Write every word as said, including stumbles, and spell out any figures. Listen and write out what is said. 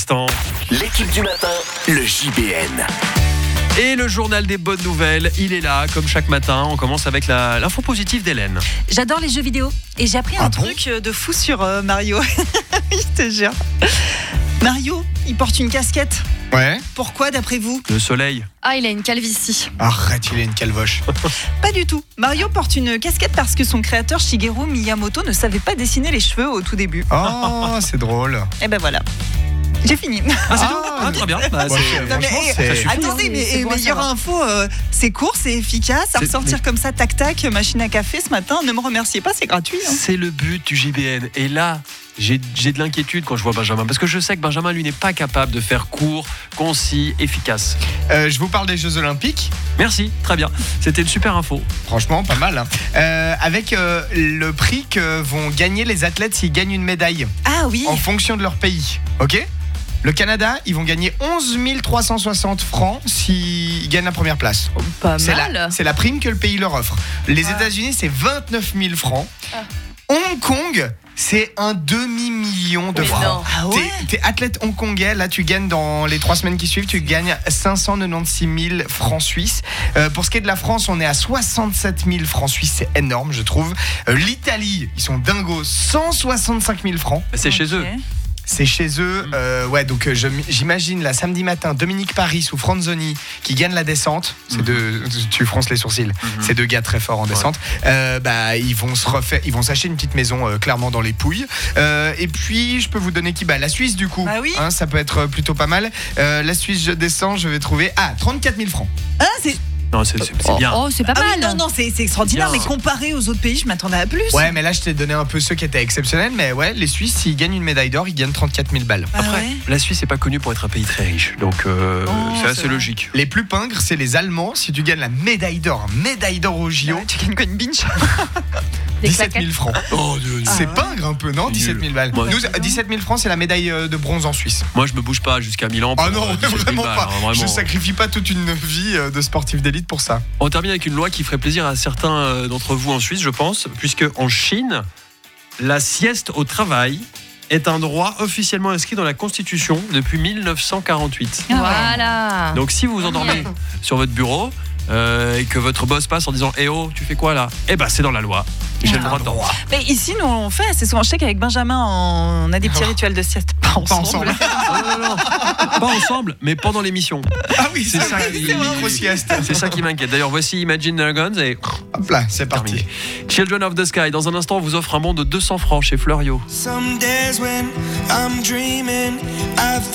l'instant. L'équipe du matin, le J B N. Et le journal des bonnes nouvelles, il est là, comme chaque matin. On commence avec la, l'info positive d'Hélène. J'adore les jeux vidéo et j'ai appris Ah un bon truc de fou sur euh, Mario. Je te jure. Mario, il porte une casquette. Ouais. Pourquoi d'après vous? Le soleil. Ah, il a une calvitie. Arrête, il est une calvoche. Pas du tout. Mario porte une casquette parce que son créateur Shigeru Miyamoto ne savait pas dessiner les cheveux au tout début. Oh, c'est drôle. Et ben voilà. J'ai fini. Ah, c'est Ah, tout ah, très bien. Bah, Bon, c'est- c'est- Non, mais, franchement, eh, c'est- suffit, attendez, hein. mais, C'est eh, bon à meilleure savoir. info, euh, c'est court, c'est efficace. À C'est- ressortir comme ça, tac tac, machine à café ce matin. Ne me remerciez pas, c'est gratuit. hein. C'est le but du J B N. Et là, j'ai, j'ai de l'inquiétude quand je vois Benjamin. Parce que je sais que Benjamin, lui, n'est pas capable de faire court, concis, efficace. Euh, je vous parle des Jeux Olympiques. Merci, très bien. C'était une super info. Franchement, pas mal. hein. Euh, avec euh, le prix que vont gagner les athlètes s'ils gagnent une médaille Ah oui. en fonction de leur pays. Ok ? Le Canada, ils vont gagner onze mille trois cent soixante francs s'ils gagnent la première place. Pas C'est mal. la, c'est la prime que le pays leur offre. Les Ah. États-Unis, c'est vingt-neuf mille francs. Ah. Hong Kong, c'est un demi-million de Mais francs. non. Ah ouais. T'es, t'es athlète hongkongais, là tu gagnes dans les trois semaines qui suivent, tu gagnes cinq cent quatre-vingt-seize mille francs suisses. Euh, pour ce qui est de la France, on est à soixante-sept mille francs suisses, c'est énorme je trouve. Euh, L'Italie, ils sont dingos, cent soixante-cinq mille francs. C'est chez eux. Ok. C'est chez eux, euh, ouais. Donc euh, je- j'imagine là samedi matin Dominique Paris ou Franzoni qui gagnent la descente. C'est Mhm. deux, tu fronces les sourcils. C'est deux gars très forts en descente. Euh, bah ils vont se refaire, ils vont s'acheter une petite maison euh, clairement dans les Pouilles. Euh, et puis je peux vous donner qui bah la Suisse du coup. Bah oui. Hein, ça peut être plutôt pas mal. Euh, la Suisse je descends, je vais trouver ah trente-quatre mille francs. Ah, c'est Non, c'est, c'est, c'est Oh, bien. oh, c'est pas ah oui, mal. non, non, c'est, c'est extraordinaire. Bien. Mais comparé aux autres pays, je m'attendais à plus. Ouais, mais là je t'ai donné un peu ceux qui étaient exceptionnels. Mais ouais, les Suisses s'ils gagnent une médaille d'or, ils gagnent trente-quatre mille balles. Ah Après, ouais. la Suisse n'est pas connue pour être un pays très riche. Donc, euh, Oh, c'est c'est assez vrai. logique. Les plus pingres, c'est les Allemands. Si tu gagnes la médaille d'or, médaille d'or au J O, Ah ouais, tu gagnes quoi, une binge? Des dix-sept mille francs. Oh, Dieu, Ah C'est ouais. pingre un peu, non? Nul. dix-sept mille balles. Ouais. Nous, dix-sept mille francs, c'est la médaille euh, de bronze en Suisse. Moi, je me bouge pas jusqu'à Milan. pour, Ah non, euh, dix-sept mille vraiment balles, pas. hein, vraiment. Je sacrifie pas toute une vie euh, de sportif d'élite pour ça. On termine avec une loi qui ferait plaisir à certains euh, d'entre vous en Suisse, je pense, puisque en Chine, la sieste au travail est un droit officiellement inscrit dans la Constitution depuis mille neuf cent quarante-huit. Ah ouais. Voilà. Donc, si vous vous endormez sur votre bureau euh, et que votre boss passe en disant « Eh oh, tu fais quoi là ?» Eh ben, c'est dans la loi. J'ai le droit de dormir. Mais ici, nous, on fait assez souvent. Je sais qu'avec Benjamin, on a des petits rituels de sieste. Pas ensemble. ensemble. Non, non, non. Pas ensemble, mais pendant l'émission. Ah oui, C'est ça qui- micro-sieste. C'est ça qui m'inquiète. D'ailleurs, voici Imagine Dragons et Hop là, c'est parti. terminé. Children of the Sky. Dans un instant, on vous offre un bon de deux cents francs chez Fleurio. Some days when I'm dreaming, I